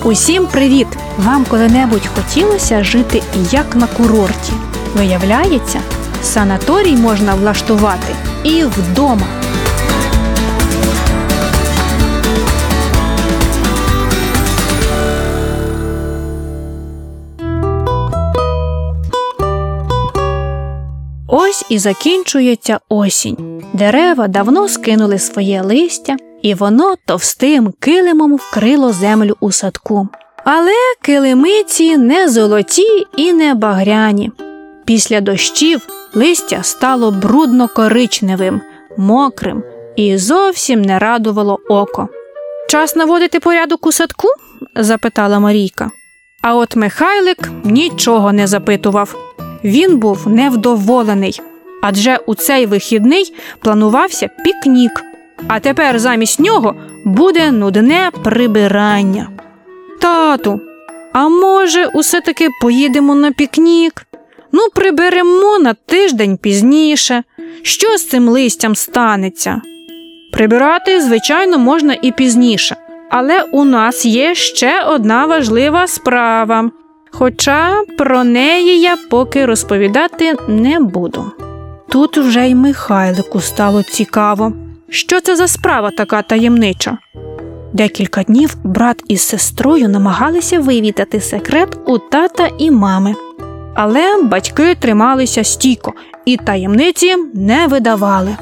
Усім привіт! Вам коли-небудь хотілося жити як на курорті? Виявляється, санаторій можна влаштувати і вдома. Ось і закінчується осінь. Дерева давно скинули своє листя, і воно товстим килимом вкрило землю у садку. Але килими ці не золоті і не багряні. Після дощів листя стало брудно-коричневим, мокрим і зовсім не радувало око. «Час наводити порядок у садку?» – запитала Марійка. А от Михайлик нічого не запитував. Він був невдоволений, адже у цей вихідний планувався пікнік, а тепер замість нього буде нудне прибирання. «Тату, а може усе-таки поїдемо на пікнік? Приберемо на тиждень пізніше. Що з цим листям станеться?» Прибирати, звичайно, можна і пізніше, але у нас є ще одна важлива справа. Хоча про неї я поки розповідати не буду. Тут вже й Михайлику стало цікаво. Що це за справа така таємнича? Декілька днів брат із сестрою намагалися вивідати секрет у тата і мами. Але батьки трималися стійко і таємниці не видавали.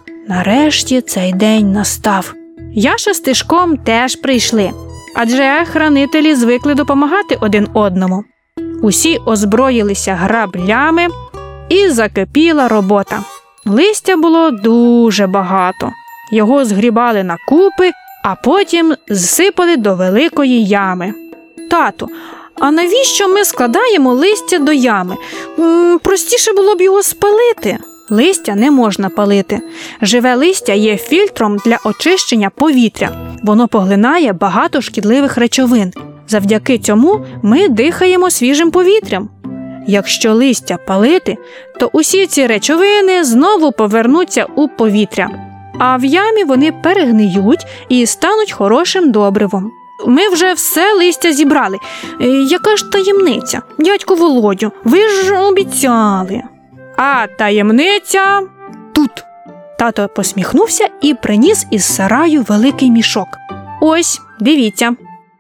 Нарешті цей день настав. Яша з Тишком теж прийшли, адже хранителі звикли допомагати один одному. Усі озброїлися граблями і закипіла робота. Листя було дуже багато. Його згрібали на купи, а потім зсипали до великої ями. «Тату, а навіщо ми складаємо листя до ями? Простіше було б його спалити». Листя не можна палити. Живе листя є фільтром для очищення повітря. Воно поглинає багато шкідливих речовин. Завдяки цьому ми дихаємо свіжим повітрям. Якщо листя палити, то усі ці речовини знову повернуться у повітря. А в ямі вони перегниють і стануть хорошим добривом. Ми вже все листя зібрали. Яка ж таємниця? Дядьку Володю, ви ж обіцяли. А таємниця тут. Тато посміхнувся і приніс із сараю великий мішок. Ось, дивіться.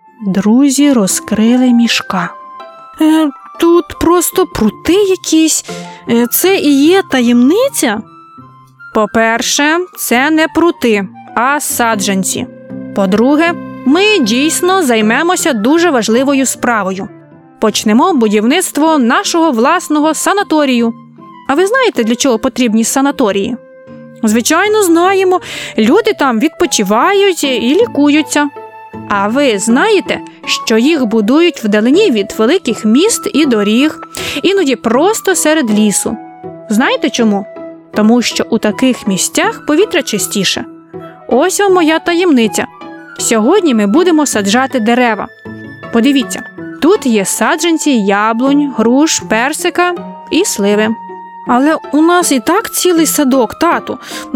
Друзі розкрили мішка. Тут просто прути якісь. Це і є таємниця? По-перше, це не прути, а саджанці. По-друге, ми дійсно займемося дуже важливою справою. Почнемо будівництво нашого власного санаторію. А ви знаєте, для чого потрібні санаторії? Звичайно, знаємо. Люди там відпочивають і лікуються. А ви знаєте, що їх будують вдалині від великих міст і доріг, іноді просто серед лісу. Знаєте чому? Тому що у таких місцях повітря чистіше. Ось вам моя таємниця. Сьогодні ми будемо саджати дерева. Подивіться, тут є саджанці яблунь, груш, персика і сливи. Але у нас і так цілий садок, тату.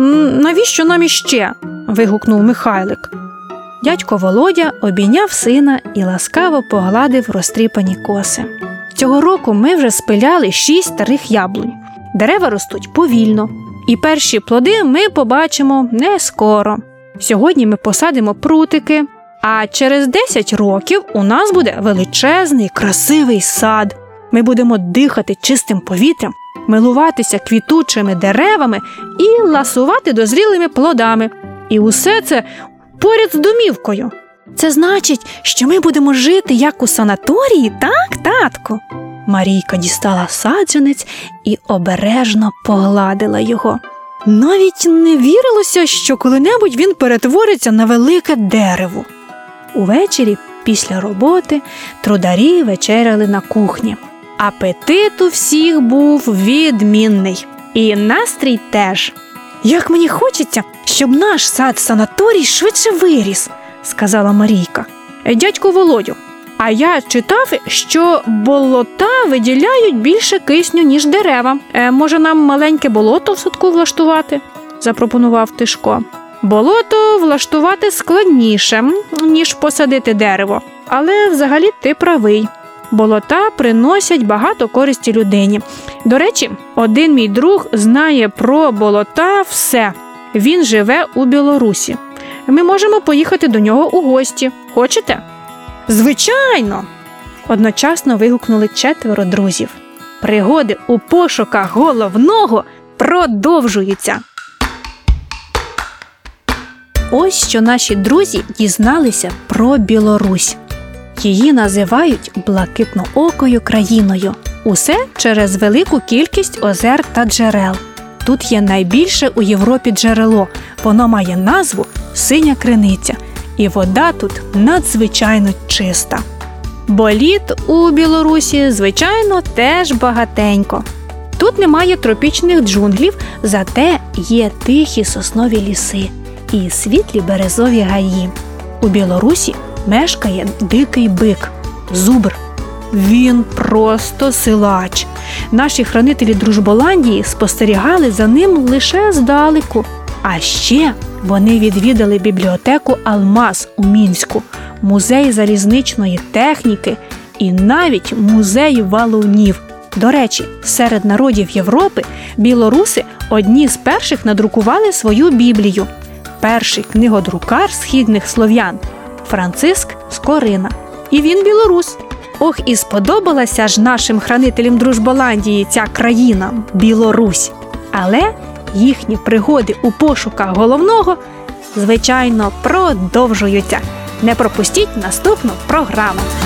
Навіщо нам іще? Вигукнув Михайлик. Дядько Володя обійняв сина і ласкаво погладив розтріпані коси. Цього року ми вже спиляли 6 старих яблунь. Дерева ростуть повільно, і перші плоди ми побачимо не скоро. Сьогодні ми посадимо прутики, а через 10 років у нас буде величезний, красивий сад. Ми будемо дихати чистим повітрям, милуватися квітучими деревами і ласувати дозрілими плодами. І усе це поряд з домівкою. Це значить, що ми будемо жити як у санаторії, так, татку? Марійка дістала саджанець і обережно погладила його. Навіть не вірилося, що коли-небудь він перетвориться на велике дерево. Увечері, після роботи, трударі вечеряли на кухні. Апетит у всіх був відмінний. І настрій теж. «Як мені хочеться, щоб наш сад-санаторій швидше виріс», – сказала Марійка. «Дядьку Володю, а я читав, що болота виділяють більше кисню, ніж дерева. Може, нам маленьке болото в садку влаштувати?» – запропонував Тишко. «Болото влаштувати складніше, ніж посадити дерево. Але взагалі ти правий. Болота приносять багато користі людині. До речі, один мій друг знає про болота все. Він живе у Білорусі. Ми можемо поїхати до нього у гості. Хочете? Звичайно! Одночасно вигукнули 4 друзів. Пригоди у пошуках головного продовжуються. Ось що наші друзі дізналися про Білорусь. Її називають блакитноокою країною. Усе через велику кількість озер та джерел. Тут є найбільше у Європі джерело. Воно має назву «Синя криниця». І вода тут надзвичайно чиста. Боліт у Білорусі, звичайно, теж багатенько. Тут немає тропічних джунглів, зате є тихі соснові ліси і світлі березові гаї. У Білорусі мешкає дикий бик – зубр. Він просто силач. Наші хранителі Дружболандії спостерігали за ним лише здалеку. А ще вони відвідали бібліотеку «Алмаз» у Мінську, музей залізничної техніки і навіть музей валунів. До речі, серед народів Європи білоруси одні з перших надрукували свою Біблію. Перший книгодрукар східних слов'ян – Франциск Скорина. І він білорус. Ох, і сподобалася ж нашим хранителям Дружболандії ця країна – Білорусь. Але їхні пригоди у пошуках головного, звичайно, продовжуються. Не пропустіть наступну програму.